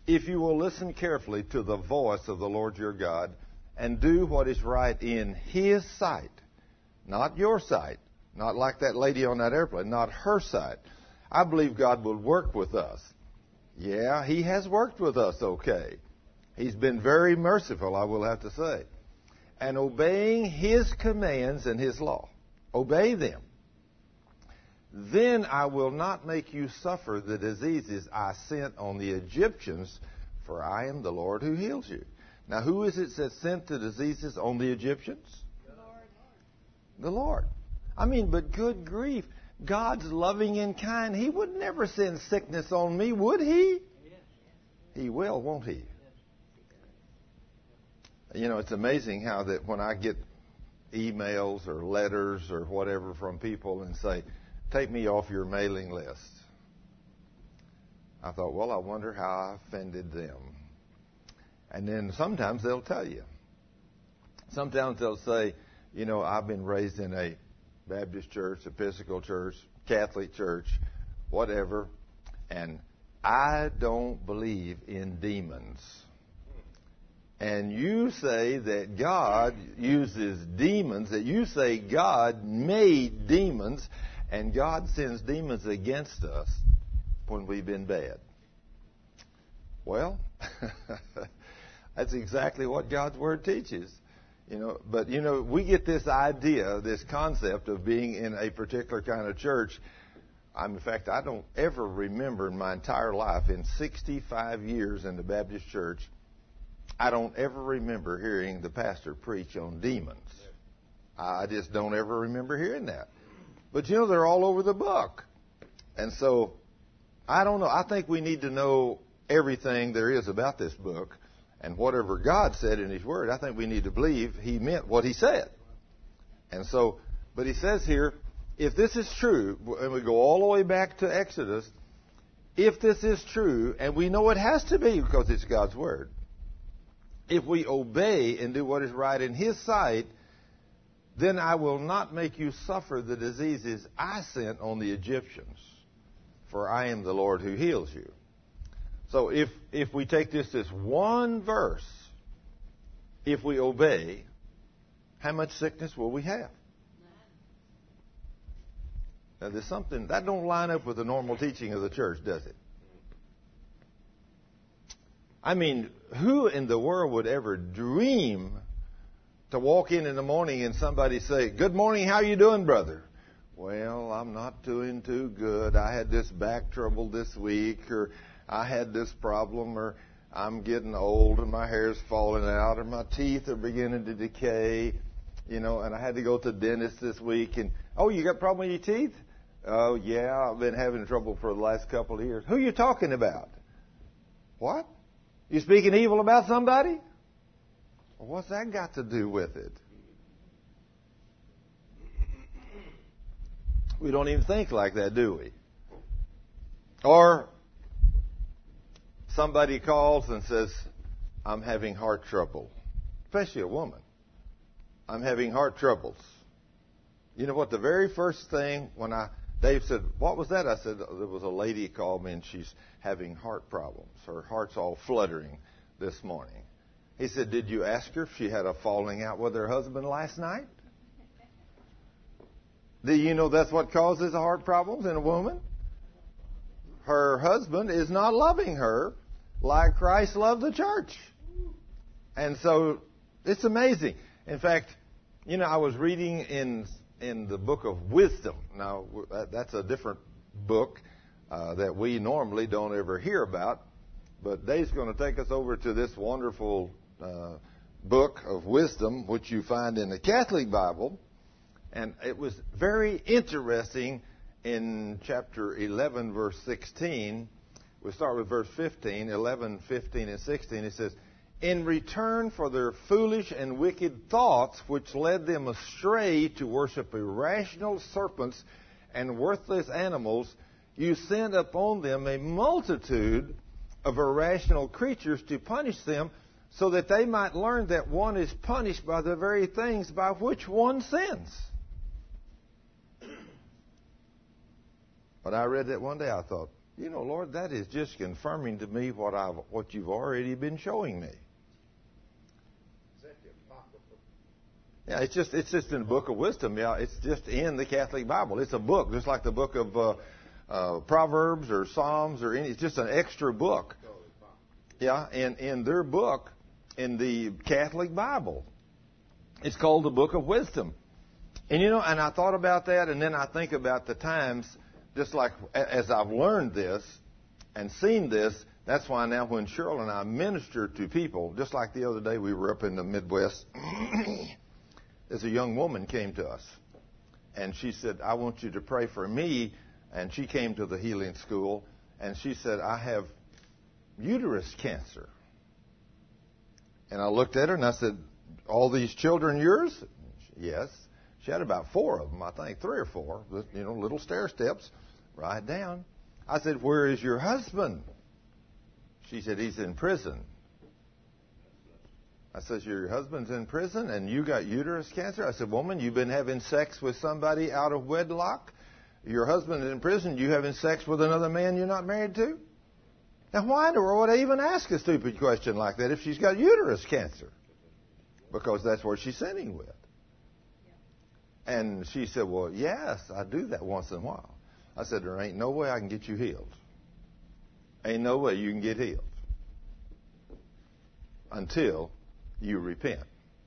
if you will listen carefully to the voice of the Lord your God and do what is right in His sight, not your sight, not like that lady on that airplane, not her sight, I believe God will work with us. Yeah, He has worked with us okay. He's been very merciful, I will have to say. And obeying His commands and His law. Obey them. Then I will not make you suffer the diseases I sent on the Egyptians, for I am the Lord who heals you. Now, who is it that sent the diseases on the Egyptians? The Lord. The Lord. I mean, but good grief. God's loving and kind. He would never send sickness on me, would He? He will, won't He? You know, it's amazing how that when I get emails or letters or whatever from people and say, take me off your mailing list. I thought, well, I wonder how I offended them. And then sometimes they'll tell you. Sometimes they'll say, you know, I've been raised in a Baptist church, Episcopal church, Catholic church, whatever, and I don't believe in demons. And you say that God uses demons, that you say God made demons, and God sends demons against us when we've been bad. Well, that's exactly what God's Word teaches. You know, but you know, we get this idea, this concept of being in a particular kind of church. In fact, I don't ever remember in my entire life, in 65 years in the Baptist church, I don't ever remember hearing the pastor preach on demons. I just don't ever remember hearing that. But you know, they're all over the book. And so, I don't know. I think we need to know everything there is about this book. And whatever God said in His Word, I think we need to believe He meant what He said. And so, but He says here, if this is true, and we go all the way back to Exodus, if this is true, and we know it has to be because it's God's Word, if we obey and do what is right in His sight, then I will not make you suffer the diseases I sent on the Egyptians, for I am the Lord who heals you. So if we take this one verse, if we obey, how much sickness will we have? Now there's something that don't line up with the normal teaching of the church, does it? I mean, who in the world would ever dream to walk in the morning and somebody say, "Good morning, how you doing, brother?" "Well, I'm not doing too good. I had this back trouble this week," or "I had this problem," or "I'm getting old and my hair's falling out," or "My teeth are beginning to decay," you know, "and I had to go to the dentist this week." And, "Oh, you got a problem with your teeth?" "Oh, yeah, I've been having trouble for the last couple of years." "Who are you talking about?" "What? You speaking evil about somebody?" Well, what's that got to do with it? We don't even think like that, do we? Or somebody calls and says, "I'm having heart trouble," especially a woman. "I'm having heart troubles." You know what? The very first thing Dave said, "What was that?" I said, "There was a lady called me and she's having heart problems. Her heart's all fluttering this morning." He said, "Did you ask her if she had a falling out with her husband last night?" Do you know that's what causes heart problems in a woman? Her husband is not loving her like Christ loved the church. And so it's amazing. In fact, you know, I was reading in the book of Wisdom. Now, that's a different book that we normally don't ever hear about. But Dave's going to take us over to this wonderful book of wisdom, which you find in the Catholic Bible. And it was very interesting in chapter 11, verse 16. We'll start with verse 15, 11, 15, and 16. It says, "In return for their foolish and wicked thoughts, which led them astray to worship irrational serpents and worthless animals, you sent upon them a multitude of irrational creatures to punish them, so that they might learn that one is punished by the very things by which one sins." When I read that one day, I thought, You know, Lord, that is just confirming to me what you've already been showing me. Yeah, it's just in the book of wisdom. Yeah, it's just in the Catholic Bible. It's a book, just like the book of Proverbs or Psalms or any. It's just an extra book. Yeah, in their book, in the Catholic Bible, it's called the Book of Wisdom. And you know, and I thought about that, and then I think about the times, just like as I've learned this and seen this. That's why now when Cheryl and I minister to people, just like the other day we were up in the Midwest. As a young woman came to us, and she said, I want you to pray for me. And she came to the healing school, and she said, I have uterus cancer. And I looked at her, and I said, all these children yours? Yes. She had about 4 of them, I think, 3 or 4, you know, little stair steps right down. I said, where is your husband? She said, he's in prison. I said, your husband's in prison and you got uterus cancer? I said, woman, you've been having sex with somebody out of wedlock? Your husband is in prison, you having sex with another man you're not married to? Now, why in the world would I even ask a stupid question like that if she's got uterus cancer? Because that's what she's sinning with. And she said, well, yes, I do that once in a while. I said, there ain't no way I can get you healed. Ain't no way you can get healed until you repent.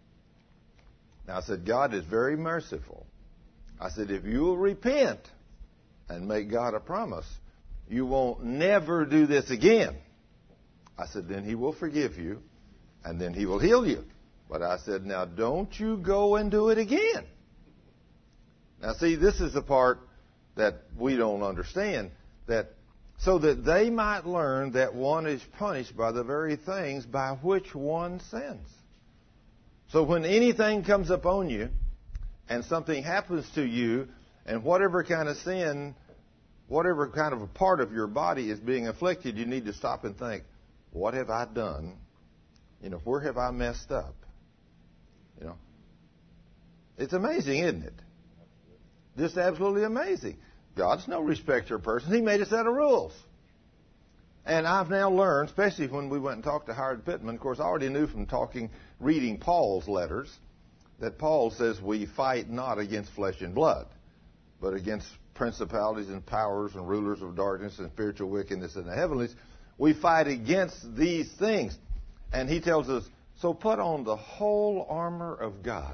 Now, I said, God is very merciful. I said, if you will repent and make God a promise, you won't never do this again. I said, then He will forgive you, and then He will heal you. But I said, now don't you go and do it again. Now, see, this is the part that we don't understand, that so that they might learn that one is punished by the very things by which one sins. So when anything comes upon you and something happens to you, and whatever kind of sin, whatever kind of a part of your body is being afflicted, you need to stop and think, what have I done? You know, where have I messed up? You know, it's amazing, isn't it? Just absolutely amazing. God's no respecter of persons. He made a set of rules. And I've now learned, especially when we went and talked to Howard Pittman, of course, I already knew from reading Paul's letters, that Paul says we fight not against flesh and blood, but against principalities and powers and rulers of darkness and spiritual wickedness in the heavenlies. We fight against these things. And he tells us, so put on the whole armor of God.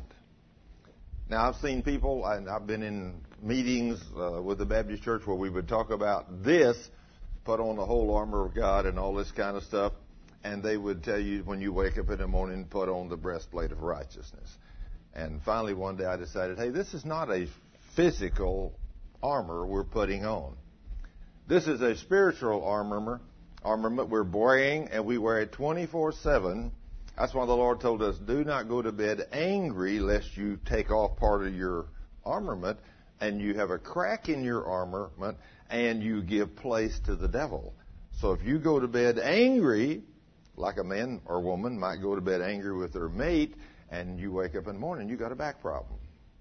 Now, I've seen people, and I've been in meetings with the Baptist Church where we would talk about this, put on the whole armor of God and all this kind of stuff, and they would tell you when you wake up in the morning, put on the breastplate of righteousness. And finally, one day I decided, hey, this is not a physical armor we're putting on. This is a spiritual armament we're wearing, and we wear it 24/7. That's why the Lord told us, do not go to bed angry lest you take off part of your armament and you have a crack in your armament and you give place to the devil. So if you go to bed angry, like a man or woman might go to bed angry with their mate, and you wake up in the morning, you got a back problem,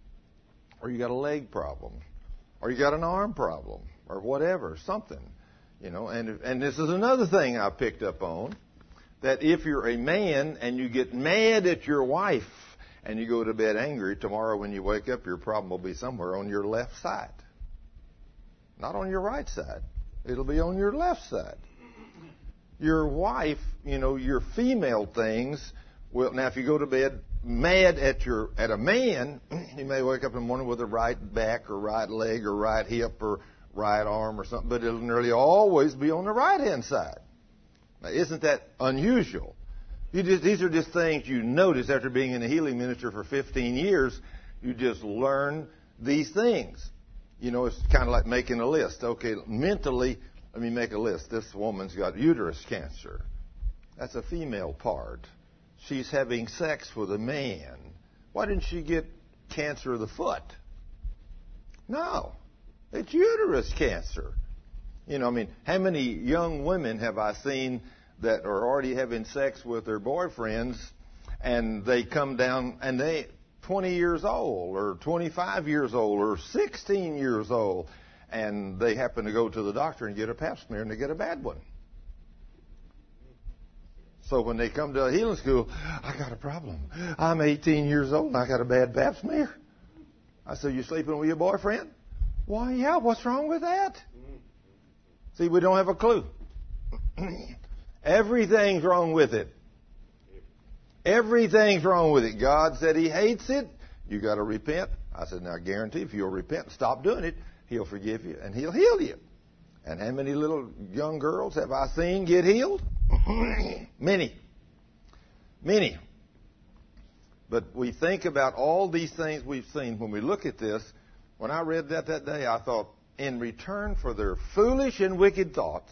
or you got a leg problem, or you got an arm problem, or whatever, something, you know. And this is another thing I picked up on, that if you're a man and you get mad at your wife and you go to bed angry, tomorrow when you wake up, your problem will be somewhere on your left side, not on your right side. It'll be on your left side. Your wife, you know, your female things will. Now, if you go to bed mad at a man, he may wake up in the morning with a right back or right leg or right hip or right arm or something, but it'll nearly always be on the right-hand side. Now, isn't that unusual? These are just things you notice after being in a healing ministry for 15 years. You just learn these things. You know, it's kind of like making a list. Okay, mentally, let me make a list. This woman's got uterus cancer. That's a female part. She's having sex with a man. Why didn't she get cancer of the foot? No, it's uterus cancer. You know, I mean, how many young women have I seen that are already having sex with their boyfriends, and they come down and they 20 years old or 25 years old or 16 years old, and they happen to go to the doctor and get a pap smear, and they get a bad one. So when they come to a healing school, I got a problem. I'm 18 years old and I got a bad pap smear. I said, you sleeping with your boyfriend? Why, yeah, what's wrong with that? See, we don't have a clue. Everything's wrong with it. Everything's wrong with it. God said He hates it. You got to repent. I said, now I guarantee if you'll repent and stop doing it, He'll forgive you and He'll heal you. And how many little young girls have I seen get healed? Many. Many. But we think about all these things we've seen. When we look at this, when I read that day, I thought, in return for their foolish and wicked thoughts,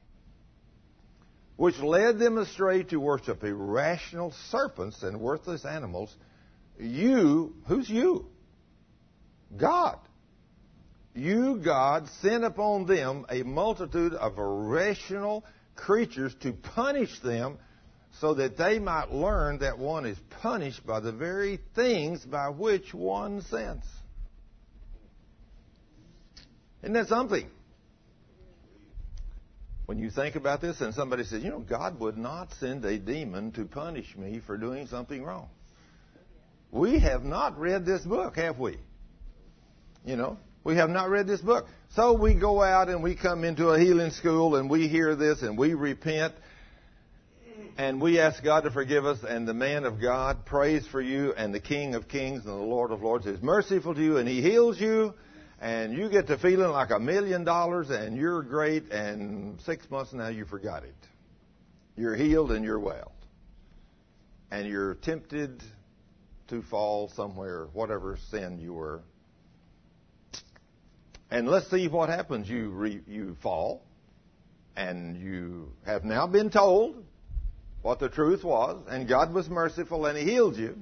which led them astray to worship irrational serpents and worthless animals, who's you? God. You, God, sent upon them a multitude of irrational creatures to punish them so that they might learn that one is punished by the very things by which one sins. Isn't that something? When you think about this and somebody says, God would not send a demon to punish me for doing something wrong. We have not read this book, have we? We have not read this book. So we go out and we come into a healing school and we hear this and we repent and we ask God to forgive us, and the man of God prays for you, and the King of Kings and the Lord of Lords is merciful to you, and He heals you, and you get to feeling like $1 million and you're great, and 6 months now you forgot it. You're healed and you're well. And you're tempted to fall somewhere, whatever sin you were. And let's see what happens. You fall, and you have now been told what the truth was, and God was merciful, and He healed you.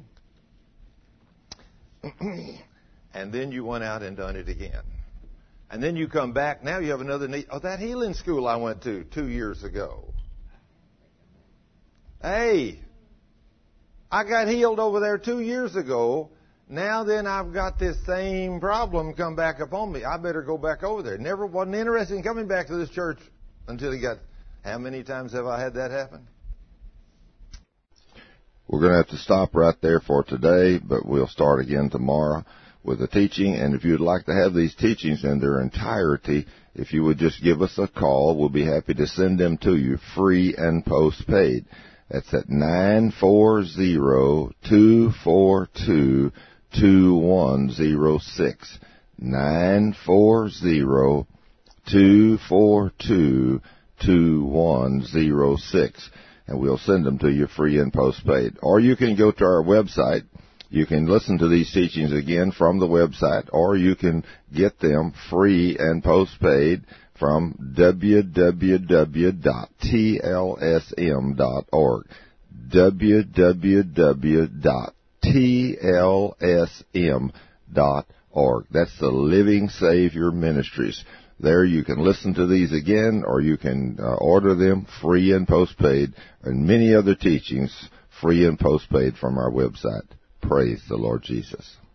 And then you went out and done it again. And then you come back. Now you have another need. Oh, that healing school I went to 2 years ago. Hey, I got healed over there 2 years ago. Now then I've got this same problem come back upon me. I better go back over there. Never wasn't interested in coming back to this church until he got... How many times have I had that happen? We're going to have to stop right there for today, but we'll start again tomorrow with the teaching. And if you'd like to have these teachings in their entirety, if you would just give us a call, we'll be happy to send them to you free and postpaid. That's at 940-242-2106. 940-242-2106. And we'll send them to you free and postpaid. Or you can go to our website. You can listen to these teachings again from the website, or you can get them free and postpaid from www.tlsm.org. www.tlsm.org. That's the Living Savior Ministries. There you can listen to these again, or you can order them free and postpaid, and many other teachings free and postpaid from our website. Praise the Lord Jesus.